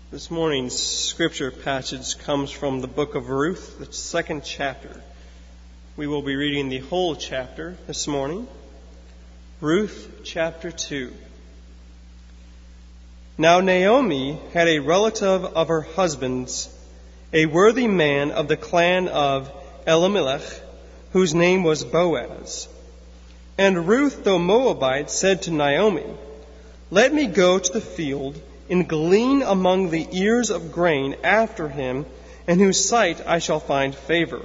This morning's scripture passage comes from the book of Ruth, the second chapter. We will be reading the whole chapter this morning. Ruth chapter 2. Now Naomi had a relative of her husband's, a worthy man of the clan of Elimelech, whose name was Boaz. And Ruth the Moabite said to Naomi, "Let me go to the field and glean among the ears of grain after him, in whose sight I shall find favor."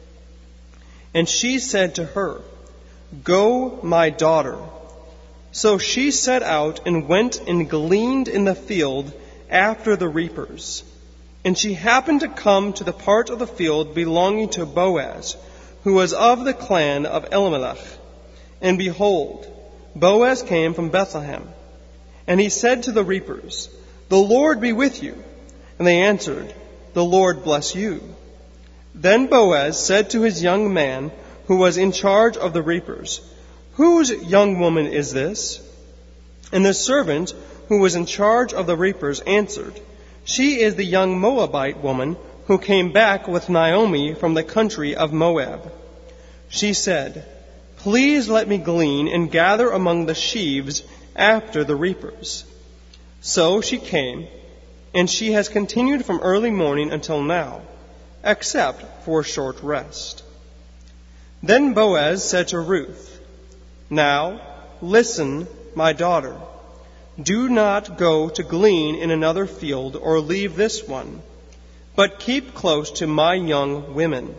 And she said to her, "Go, my daughter." So she set out and went and gleaned in the field after the reapers. And she happened to come to the part of the field belonging to Boaz, who was of the clan of Elimelech. And behold, Boaz came from Bethlehem. And he said to the reapers, "The Lord be with you." And they answered, "The Lord bless you." Then Boaz said to his young man, who was in charge of the reapers, "Whose young woman is this?" And the servant, who was in charge of the reapers, answered, "She is the young Moabite woman who came back with Naomi from the country of Moab." She said, "Please let me glean and gather among the sheaves after the reapers." So she came, and she has continued from early morning until now, except for a short rest. Then Boaz said to Ruth, "Now, listen, my daughter. Do not go to glean in another field or leave this one, but keep close to my young women.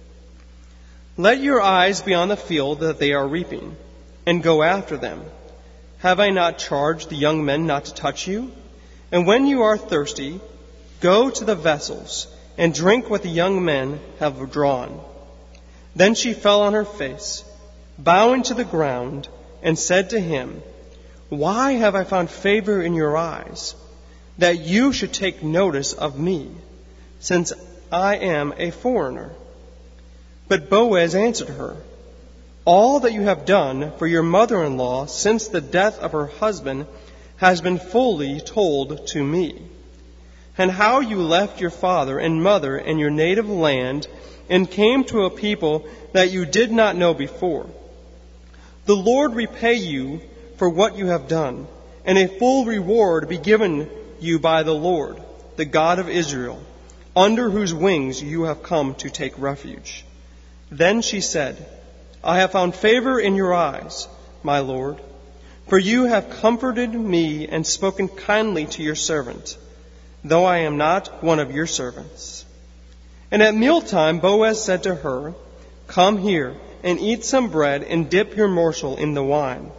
Let your eyes be on the field that they are reaping, and go after them. Have I not charged the young men not to touch you? And when you are thirsty, go to the vessels and drink what the young men have drawn." Then she fell on her face, bowing to the ground, and said to him, "Why have I found favor in your eyes, that you should take notice of me, since I am a foreigner?" But Boaz answered her, "All that you have done for your mother-in-law since the death of her husband has been fully told to me, and how you left your father and mother and your native land and came to a people that you did not know before. The Lord repay you for what you have done, and a full reward be given you by the Lord, the God of Israel, under whose wings you have come to take refuge." Then she said, "I have found favor in your eyes, my Lord, for you have comforted me and spoken kindly to your servant, though I am not one of your servants." And at mealtime Boaz said to her, "Come here and eat some bread and dip your morsel in the wine."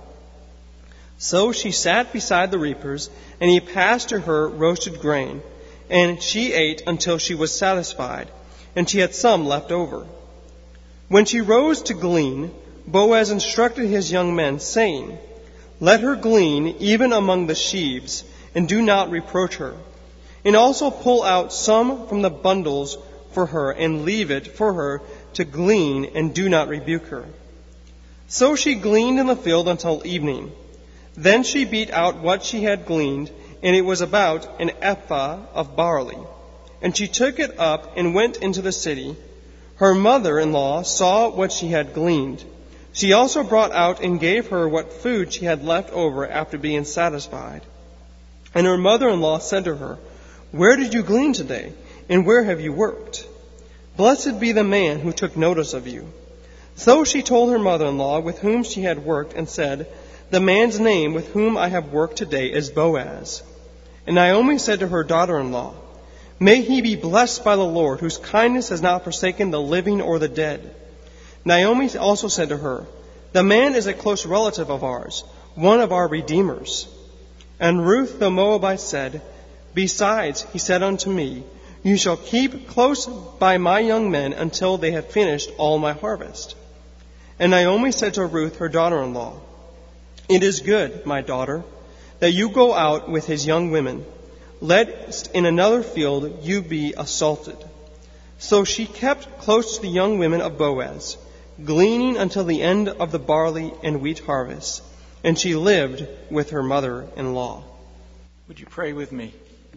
So she sat beside the reapers, and he passed to her roasted grain, and she ate until she was satisfied, and she had some left over. When she rose to glean, Boaz instructed his young men, saying, "Let her glean even among the sheaves, and do not reproach her. And also pull out some from the bundles for her, and leave it for her to glean, and do not rebuke her." So she gleaned in the field until evening. Then she beat out what she had gleaned, and it was about an ephah of barley. And she took it up and went into the city. Her mother-in-law saw what she had gleaned. She also brought out and gave her what food she had left over after being satisfied. And her mother-in-law said to her, "Where did you glean today, and where have you worked? Blessed be the man who took notice of you." So she told her mother-in-law with whom she had worked, and said, "The man's name with whom I have worked today is Boaz." And Naomi said to her daughter-in-law, "May he be blessed by the Lord, whose kindness has not forsaken the living or the dead." Naomi also said to her, "The man is a close relative of ours, one of our redeemers." And Ruth the Moabite said, "Besides, he said unto me, you shall keep close by my young men until they have finished all my harvest." And Naomi said to Ruth her daughter-in-law, "It is good, my daughter, that you go out with his young women, lest in another field you be assaulted." So she kept close to the young women of Boaz, gleaning until the end of the barley and wheat harvest, and she lived with her mother-in-law. Would you pray with me?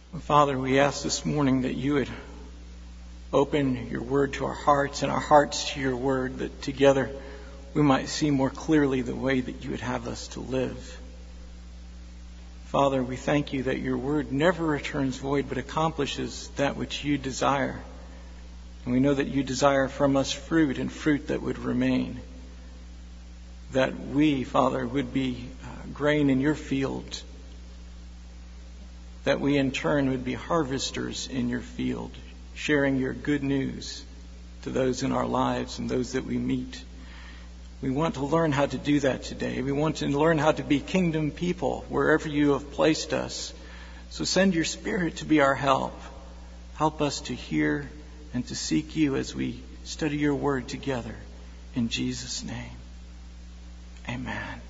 Father, we ask this morning that you would open your word to our hearts and our hearts to your word, that together we might see more clearly the way that you would have us to live. Father, we thank you that your word never returns void but accomplishes that which you desire. And we know that you desire from us fruit, and fruit that would remain. That we, Father, would be grain in your field. That we in turn would be harvesters in your field, sharing your good news to those in our lives and those that we meet. We want to learn how to do that today. We want to learn how to be kingdom people wherever you have placed us. So send your Spirit to be our help. Help us to hear and to seek you as we study your word together. In Jesus' name, amen.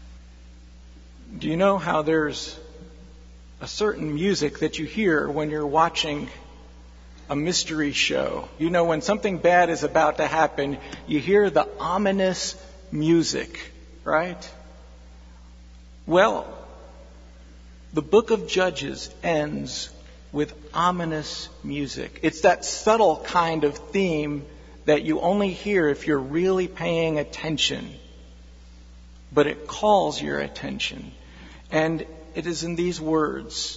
Do you know how there's a certain music that you hear when you're watching a mystery show? You know, when something bad is about to happen, you hear the ominous music, right? Well, the book of Judges ends with ominous music. It's that subtle kind of theme that you only hear if you're really paying attention. But it calls your attention. And it is in these words: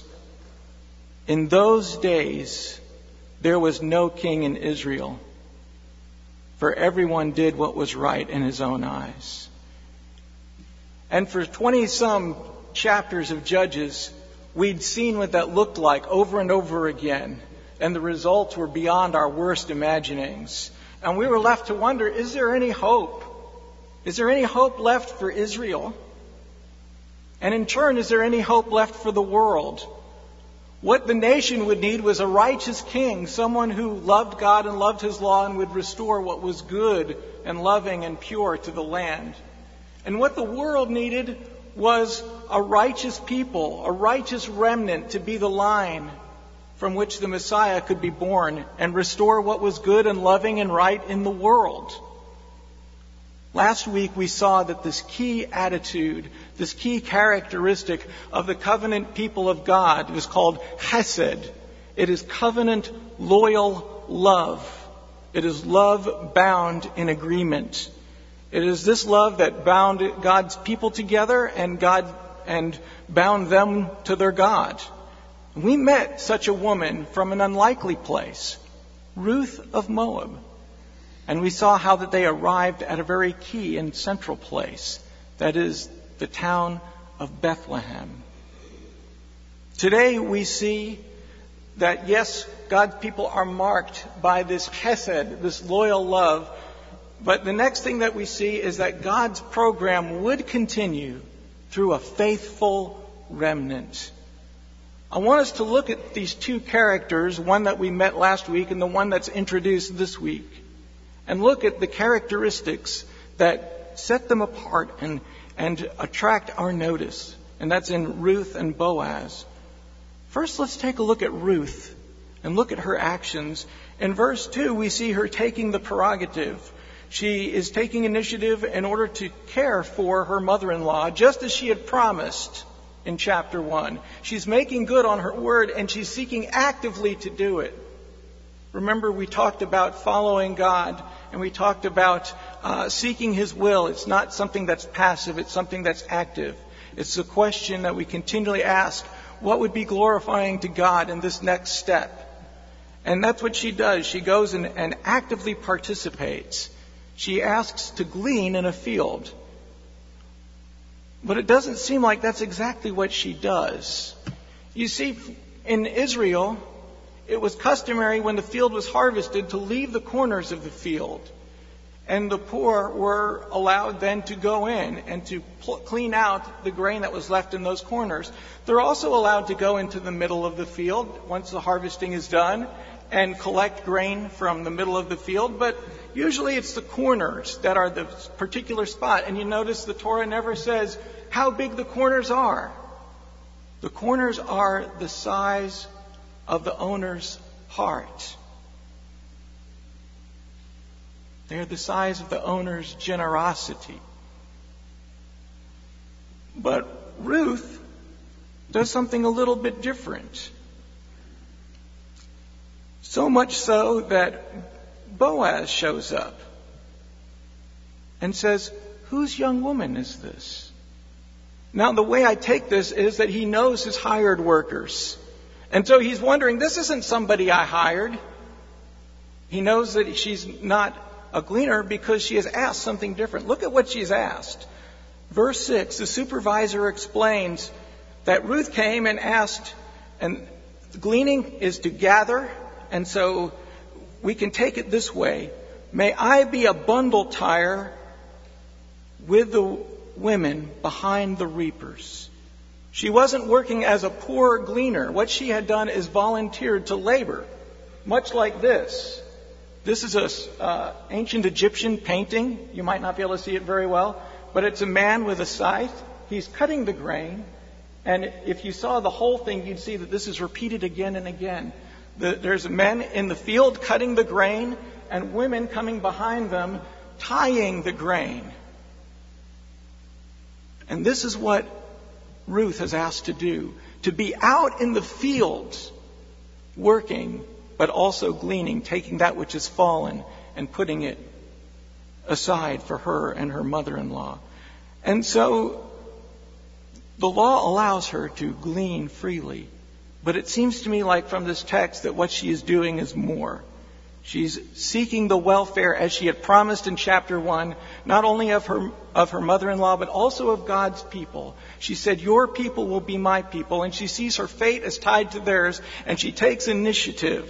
in those days, there was no king in Israel, for everyone did what was right in his own eyes. And for 20-some chapters of Judges, we'd seen what that looked like over and over again, and the results were beyond our worst imaginings. And we were left to wonder, is there any hope? Is there any hope left for Israel? And in turn, is there any hope left for the world? What the nation would need was a righteous king, someone who loved God and loved his law and would restore what was good and loving and pure to the land. And what the world needed was a righteous people, a righteous remnant to be the line from which the Messiah could be born and restore what was good and loving and right in the world. Last week we saw that this key attitude, this key characteristic of the covenant people of God was called chesed. It is covenant loyal love. It is love bound in agreement. It is this love that bound God's people together and bound them to their God. We met such a woman from an unlikely place, Ruth of Moab. And we saw how that they arrived at a very key and central place, that is the town of Bethlehem. Today we see that, yes, God's people are marked by this chesed, this loyal love. But the next thing that we see is that God's program would continue through a faithful remnant. I want us to look at these two characters, one that we met last week and the one that's introduced this week, and look at the characteristics that set them apart and attract our notice. And that's in Ruth and Boaz. First, let's take a look at Ruth and look at her actions. In verse 2, we see her taking the prerogative. She is taking initiative in order to care for her mother-in-law, just as she had promised in chapter 1. She's making good on her word, and she's seeking actively to do it. Remember, we talked about following God, and we talked about seeking His will. It's not something that's passive, it's something that's active. It's a question that we continually ask, what would be glorifying to God in this next step? And that's what she does. She goes and actively participates. She asks to glean in a field. But it doesn't seem like that's exactly what she does. You see, in Israel, it was customary when the field was harvested to leave the corners of the field. And the poor were allowed then to go in and to clean out the grain that was left in those corners. They're also allowed to go into the middle of the field once the harvesting is done and collect grain from the middle of the field. But usually it's the corners that are the particular spot. And you notice the Torah never says how big the corners are. The corners are the size of the owner's heart. They're the size of the owner's generosity. But Ruth does something a little bit different. So much so that Boaz shows up and says, "Whose young woman is this?" Now, the way I take this is that he knows his hired workers. And so he's wondering, this isn't somebody I hired. He knows that she's not a gleaner because she has asked something different. Look at what she's asked. Verse 6, the supervisor explains that Ruth came and asked, and gleaning is to gather, and so we can take it this way. May I be a bundle tire with the women behind the reapers. She wasn't working as a poor gleaner. What she had done is volunteered to labor, much like this. This is an ancient Egyptian painting. You might not be able to see it very well, but it's a man with a scythe. He's cutting the grain, and if you saw the whole thing, you'd see that this is repeated again and again. There's men in the field cutting the grain, and women coming behind them tying the grain. And this is what Ruth has asked to do, to be out in the fields working, but also gleaning, taking that which has fallen and putting it aside for her and her mother-in-law. And so the law allows her to glean freely, but it seems to me like from this text that what she is doing is more. She's seeking the welfare, as she had promised in chapter 1, not only of her mother-in-law, but also of God's people. She said, "Your people will be my people," and she sees her fate as tied to theirs, and she takes initiative.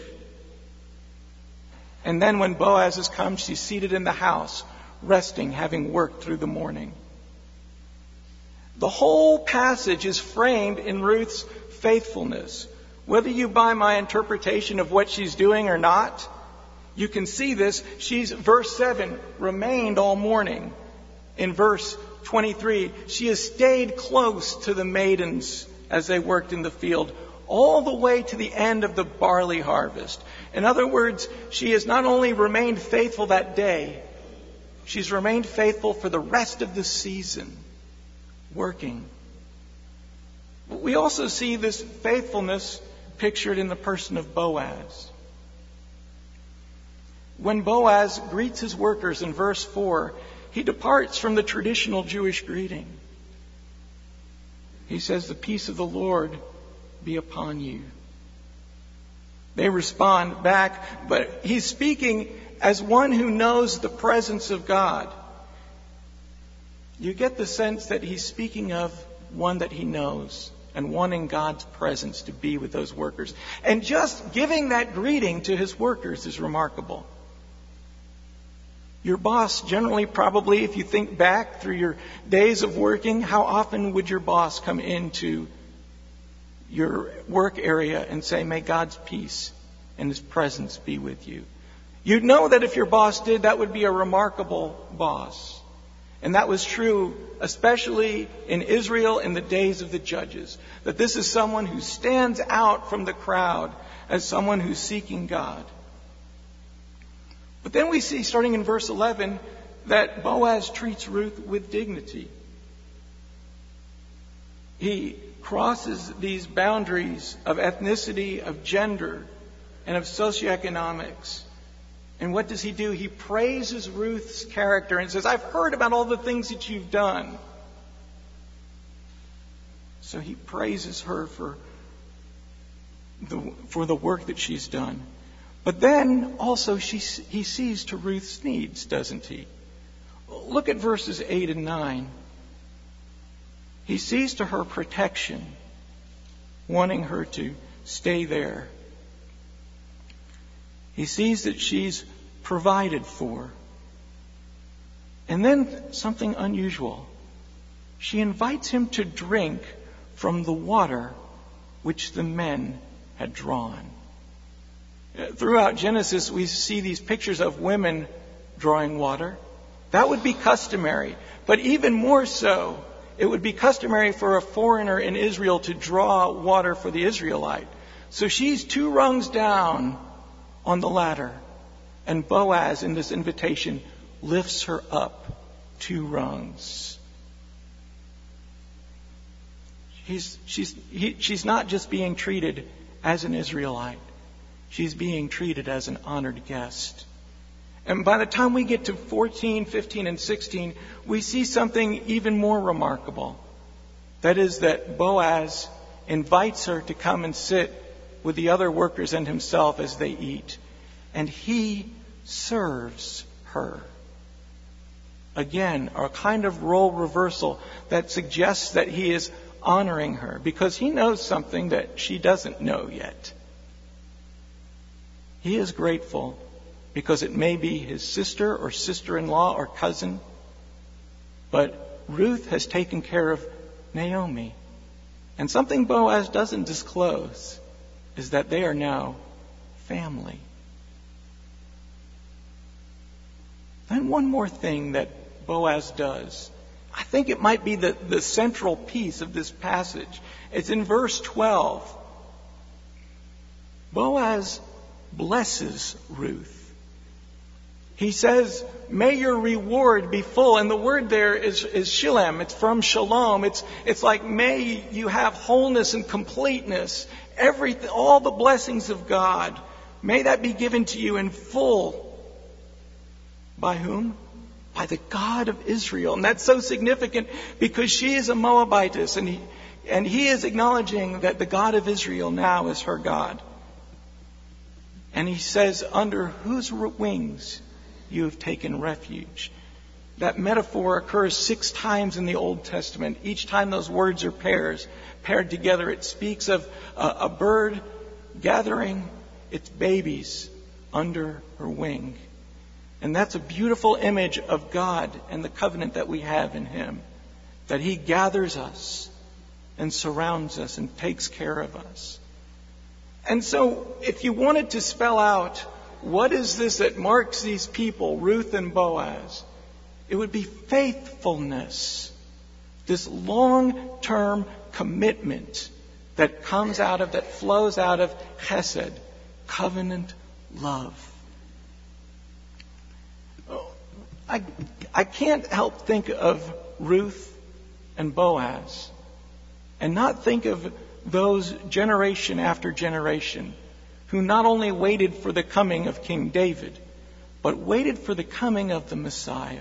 And then when Boaz has come, she's seated in the house, resting, having worked through the morning. The whole passage is framed in Ruth's faithfulness. Whether you buy my interpretation of what she's doing or not, you can see this. Verse 7, remained all morning. In verse 23, she has stayed close to the maidens as they worked in the field, all the way to the end of the barley harvest. In other words, she has not only remained faithful that day, she's remained faithful for the rest of the season, working. But we also see this faithfulness pictured in the person of Boaz. When Boaz greets his workers in verse 4, he departs from the traditional Jewish greeting. He says, "The peace of the Lord be upon you." They respond back, but he's speaking as one who knows the presence of God. You get the sense that he's speaking of one that he knows and wanting God's presence to be with those workers. And just giving that greeting to his workers is remarkable. Your boss generally, probably, if you think back through your days of working, how often would your boss come into your work area and say, "May God's peace and His presence be with you"? You'd know that if your boss did, that would be a remarkable boss. And that was true, especially in Israel in the days of the judges, that this is someone who stands out from the crowd as someone who's seeking God. But then we see, starting in verse 11, that Boaz treats Ruth with dignity. He crosses these boundaries of ethnicity, of gender, and of socioeconomics. And what does he do? He praises Ruth's character and says, "I've heard about all the things that you've done." So he praises her for the work that she's done. But then also he sees to Ruth's needs, doesn't he? Look at verses 8 and 9. He sees to her protection, wanting her to stay there. He sees that she's provided for. And then something unusual. She invites him to drink from the water which the men had drawn. Throughout Genesis, we see these pictures of women drawing water. That would be customary. But even more so, it would be customary for a foreigner in Israel to draw water for the Israelite. So she's 2 rungs down on the ladder. And Boaz, in this invitation, lifts her up 2 rungs. She's not just being treated as an Israelite. she's being treated as an honored guest. And by the time we get to 14, 15, and 16, we see something even more remarkable. That is that Boaz invites her to come and sit with the other workers and himself as they eat. And he serves her. Again, a kind of role reversal that suggests that he is honoring her because he knows something that she doesn't know yet. He is grateful because it may be his sister or sister-in-law or cousin, but Ruth has taken care of Naomi. And something Boaz doesn't disclose is that they are now family. Then one more thing that Boaz does. I think it might be the central piece of this passage. It's in verse 12. Boaz blesses Ruth. He says, may your reward be full. And the word there is shalem. It's from shalom. It's like, may you have wholeness and completeness. Everything, all the blessings of God. May that be given to you in full. By whom? By the God of Israel. And that's so significant because she is a Moabitess. And he is acknowledging that the God of Israel now is her God. And he says, under whose wings you have taken refuge. That metaphor occurs 6 times in the Old Testament. Each time those words are paired together. It speaks of a bird gathering its babies under her wing. And that's a beautiful image of God and the covenant that we have in Him. That He gathers us and surrounds us and takes care of us. And so, if you wanted to spell out what is this that marks these people, Ruth and Boaz, it would be faithfulness. This long-term commitment that comes out of, that flows out of chesed, covenant love. I can't help think of Ruth and Boaz and not think of those generation after generation who not only waited for the coming of King David, but waited for the coming of the Messiah.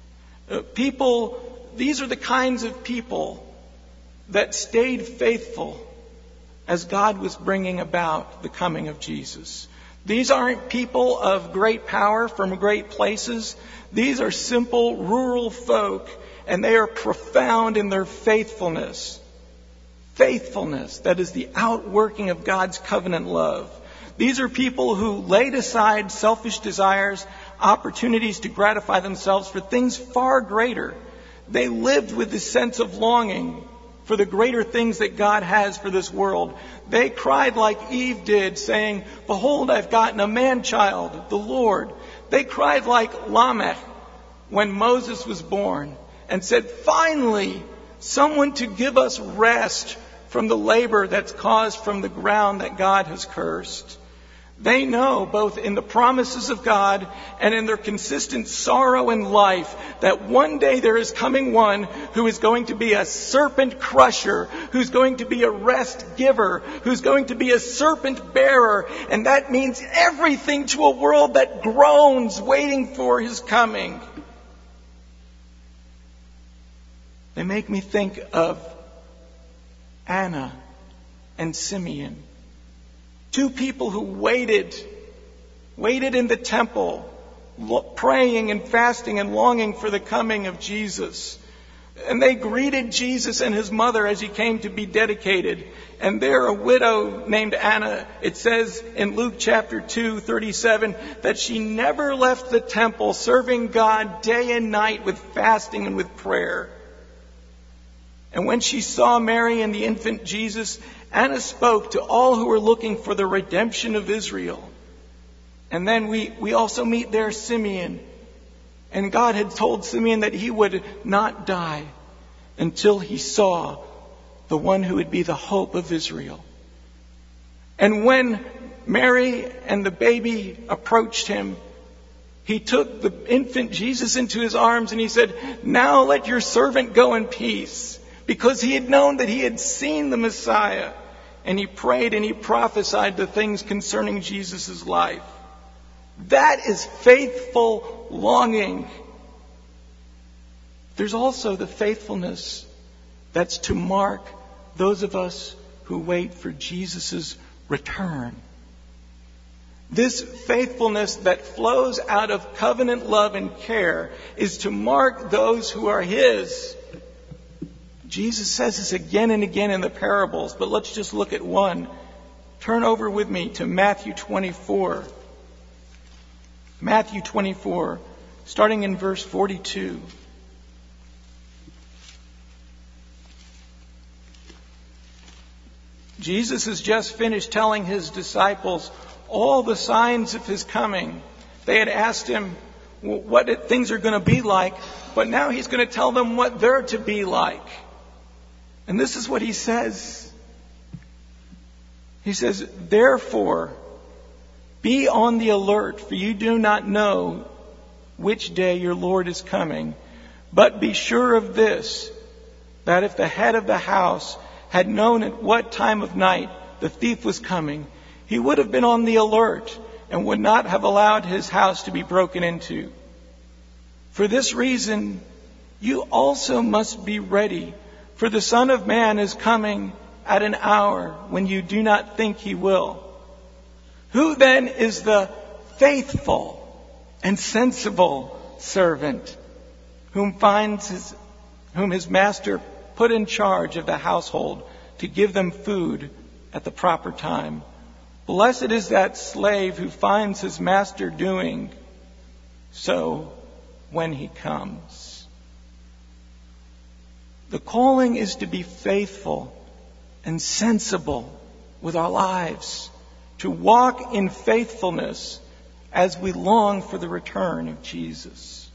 These are the kinds of people that stayed faithful as God was bringing about the coming of Jesus. These aren't people of great power from great places. These are simple rural folk, and they are profound in their faithfulness. Faithfulness, that is the outworking of God's covenant love. These are people who laid aside selfish desires, opportunities to gratify themselves for things far greater. They lived with this sense of longing for the greater things that God has for this world. They cried like Eve did, saying, behold, I've gotten a man-child, the Lord. They cried like Lamech when Moses was born and said, finally, someone to give us rest from the labor that's caused from the ground that God has cursed. They know, both in the promises of God and in their consistent sorrow in life, that one day there is coming one who is going to be a serpent crusher, who's going to be a rest giver, who's going to be a serpent bearer. And that means everything to a world that groans waiting for His coming. They make me think of Anna and Simeon. 2 people who waited in the temple, praying and fasting and longing for the coming of Jesus. And they greeted Jesus and His mother as He came to be dedicated. And there a widow named Anna, it says in Luke chapter 2:37, that she never left the temple, serving God day and night with fasting and with prayer. And when she saw Mary and the infant Jesus, Anna spoke to all who were looking for the redemption of Israel. And then we also meet there Simeon. And God had told Simeon that he would not die until he saw the one who would be the hope of Israel. And when Mary and the baby approached him, he took the infant Jesus into his arms and he said, now let your servant go in peace. Because he had known that he had seen the Messiah. and he prayed and he prophesied the things concerning Jesus' life. That is faithful longing. There's also the faithfulness that's to mark those of us who wait for Jesus' return. This faithfulness that flows out of covenant love and care is to mark those who are His. Jesus says this again and again in the parables, but let's just look at one. Turn over with me to Matthew 24. Matthew 24, starting in verse 42. Jesus has just finished telling His disciples all the signs of His coming. They had asked Him what things are going to be like, but now He's going to tell them what they're to be like. And this is what He says. He says, "Therefore, be on the alert, for you do not know which day your Lord is coming. But be sure of this, that if the head of the house had known at what time of night the thief was coming, he would have been on the alert and would not have allowed his house to be broken into. For this reason, you also must be ready, for the Son of Man is coming at an hour when you do not think He will. Who then is the faithful and sensible servant whom his master put in charge of the household to give them food at the proper time? Blessed is that slave who finds his master doing so when he comes." The calling is to be faithful and sensible with our lives, to walk in faithfulness as we long for the return of Jesus.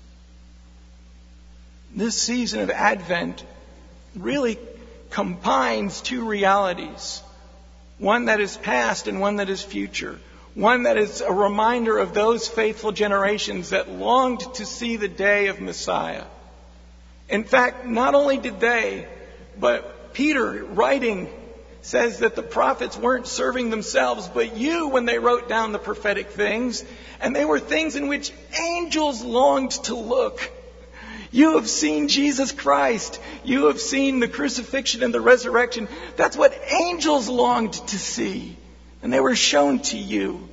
This season of Advent really combines two realities, one that is past and one that is future, one that is a reminder of those faithful generations that longed to see the day of Messiah. In fact, not only did they, but Peter, writing, says that the prophets weren't serving themselves, but you, when they wrote down the prophetic things, and they were things in which angels longed to look. You have seen Jesus Christ. You have seen the crucifixion and the resurrection. That's what angels longed to see. And they were shown to you.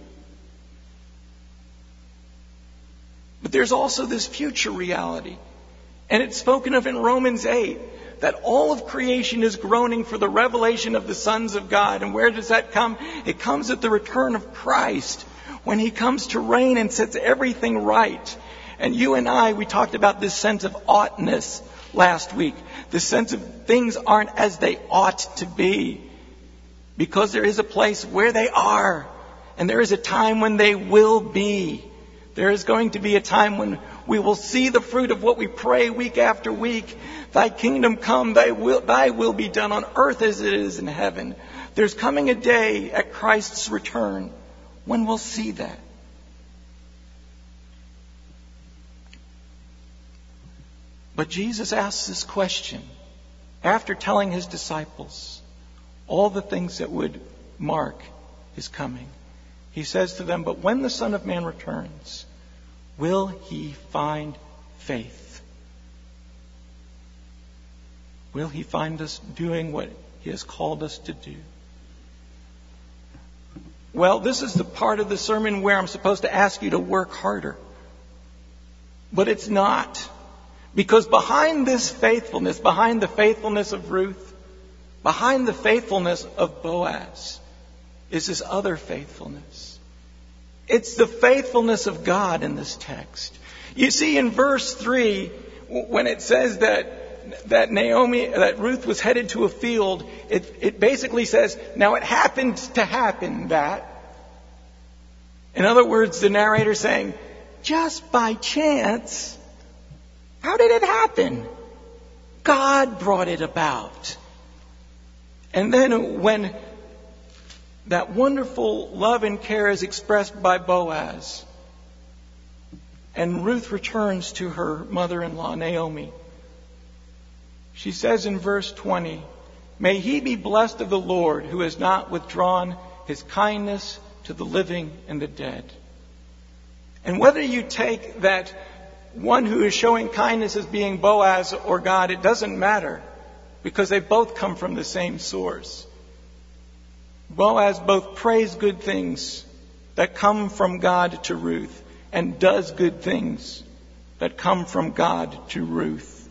But there's also this future reality. And it's spoken of in Romans 8. That all of creation is groaning for the revelation of the sons of God. And where does that come? It comes at the return of Christ, when He comes to reign and sets everything right. And you and I, we talked about this sense of oughtness last week. The sense of things aren't as they ought to be. Because there is a place where they are. And there is a time when they will be. There is going to be a time when we will see the fruit of what we pray week after week. Thy kingdom come, thy will be done on earth as it is in heaven. There's coming a day at Christ's return when we'll see that. But Jesus asks this question after telling His disciples all the things that would mark His coming. He says to them, "But when the Son of Man returns, will He find faith?" Will He find us doing what He has called us to do? Well, this is the part of the sermon where I'm supposed to ask you to work harder. But it's not. Because behind this faithfulness, behind the faithfulness of Ruth, behind the faithfulness of Boaz, is this other faithfulness. It's the faithfulness of God in this text. You see, in verse 3, when it says that Ruth was headed to a field, it basically says, now it happened to happen that. In other words, the narrator saying, just by chance, how did it happen? God brought it about. And then when that wonderful love and care is expressed by Boaz, and Ruth returns to her mother-in-law, Naomi, she says in verse 20, May he be blessed of the Lord, who has not withdrawn his kindness to the living and the dead. And whether you take that one who is showing kindness as being Boaz or God, it doesn't matter, because they both come from the same source. Boaz both prays good things that come from God to Ruth and does good things that come from God to Ruth.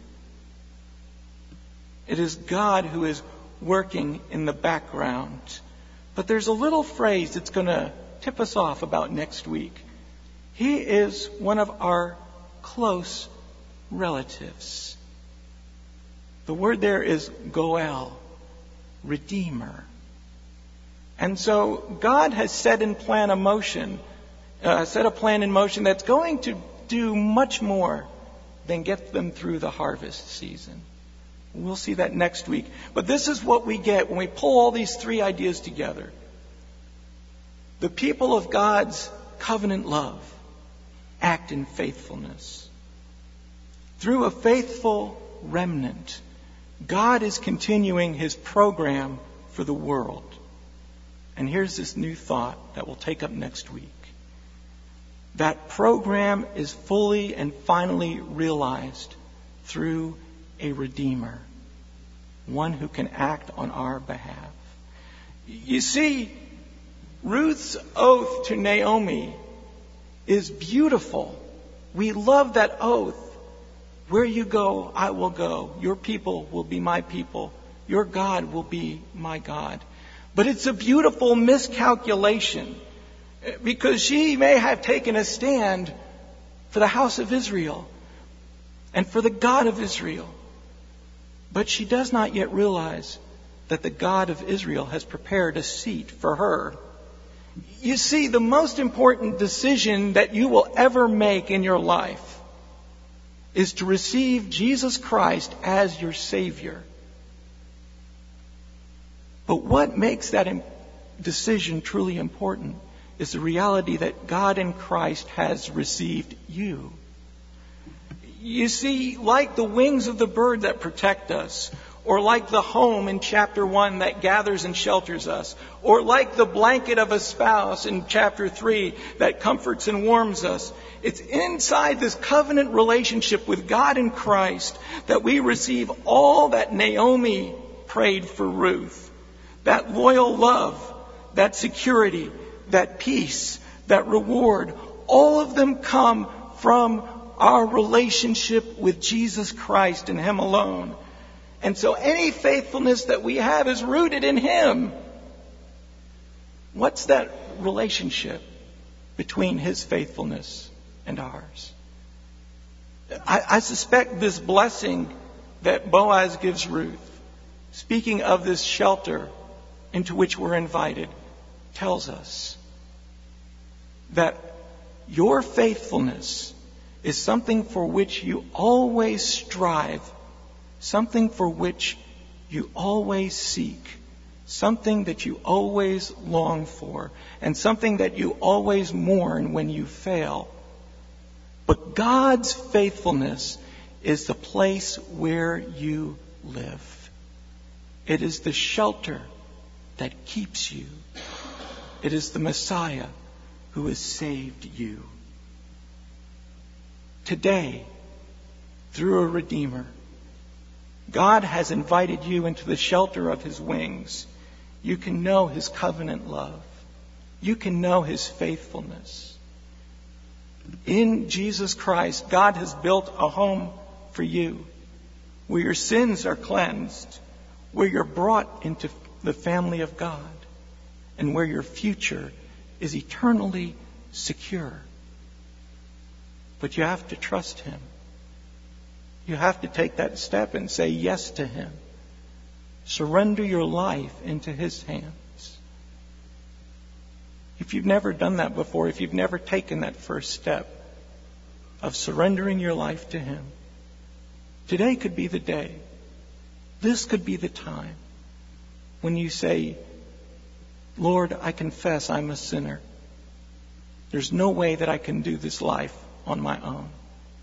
It is God who is working in the background. But there's a little phrase that's going to tip us off about next week. He is one of our close relatives. The word there is Goel, Redeemer. And so God has set a plan in motion that's going to do much more than get them through the harvest season. We'll see that next week. But this is what we get when we pull all these three ideas together. The people of God's covenant love act in faithfulness. Through a faithful remnant, God is continuing his program for the world. And here's this new thought that we'll take up next week. That program is fully and finally realized through a Redeemer, one who can act on our behalf. You see, Ruth's oath to Naomi is beautiful. We love that oath. Where you go, I will go. Your people will be my people. Your God will be my God. But it's a beautiful miscalculation, because she may have taken a stand for the house of Israel and for the God of Israel. But she does not yet realize that the God of Israel has prepared a seat for her. You see, the most important decision that you will ever make in your life is to receive Jesus Christ as your Savior. But what makes that decision truly important is the reality that God in Christ has received you. You see, like the wings of the bird that protect us, or like the home in chapter 1 that gathers and shelters us, or like the blanket of a spouse in chapter 3 that comforts and warms us, it's inside this covenant relationship with God in Christ that we receive all that Naomi prayed for Ruth. That loyal love, that security, that peace, that reward, all of them come from our relationship with Jesus Christ and him alone. And so any faithfulness that we have is rooted in him. What's that relationship between his faithfulness and ours? I suspect this blessing that Boaz gives Ruth, speaking of this shelter into which we're invited, tells us that your faithfulness is something for which you always strive, something for which you always seek, something that you always long for, and something that you always mourn when you fail. But God's faithfulness is the place where you live. It is the shelter that keeps you. It is the Messiah who has saved you. Today, through a Redeemer, God has invited you into the shelter of his wings. You can know his covenant love. You can know his faithfulness. In Jesus Christ, God has built a home for you where your sins are cleansed, where you're brought into the family of God, and where your future is eternally secure. But you have to trust him. You have to take that step and say yes to him. Surrender your life into his hands. If you've never done that before, if you've never taken that first step of surrendering your life to him, today could be the day. This could be the time when you say, Lord, I confess I'm a sinner. There's no way that I can do this life on my own.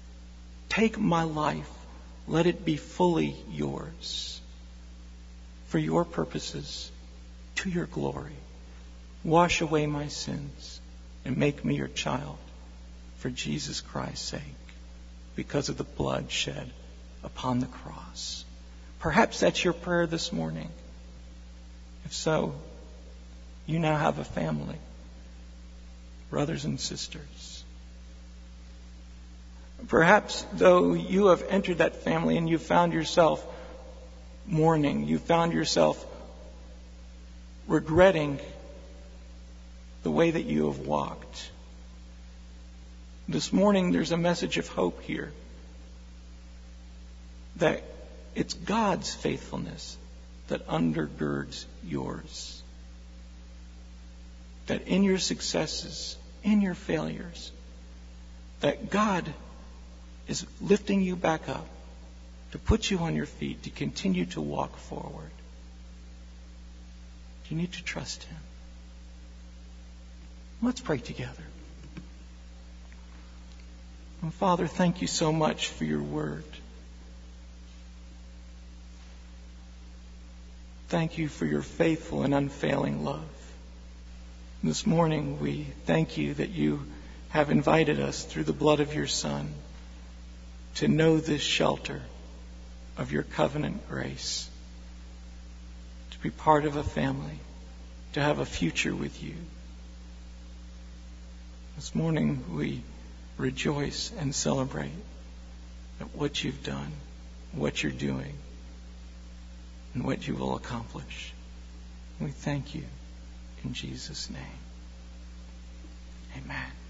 Take my life. Let it be fully yours. for your purposes, to your glory. Wash away my sins and make me your child for Jesus Christ's sake, because of the blood shed upon the cross. Perhaps that's your prayer this morning. If so, you now have a family, brothers and sisters. Perhaps, though, you have entered that family and you found yourself mourning, you found yourself regretting the way that you have walked. This morning, there's a message of hope here, that it's God's faithfulness that undergirds yours. That in your successes, in your failures, that God is lifting you back up to put you on your feet, to continue to walk forward. You need to trust Him. Let's pray together. And Father, thank you so much for your word. Thank you for your faithful and unfailing love. This morning we thank you that you have invited us through the blood of your Son to know this shelter of your covenant grace, to be part of a family, to have a future with you. This morning we rejoice and celebrate at what you've done, what you're doing, and what you will accomplish. We thank you in Jesus' name. Amen.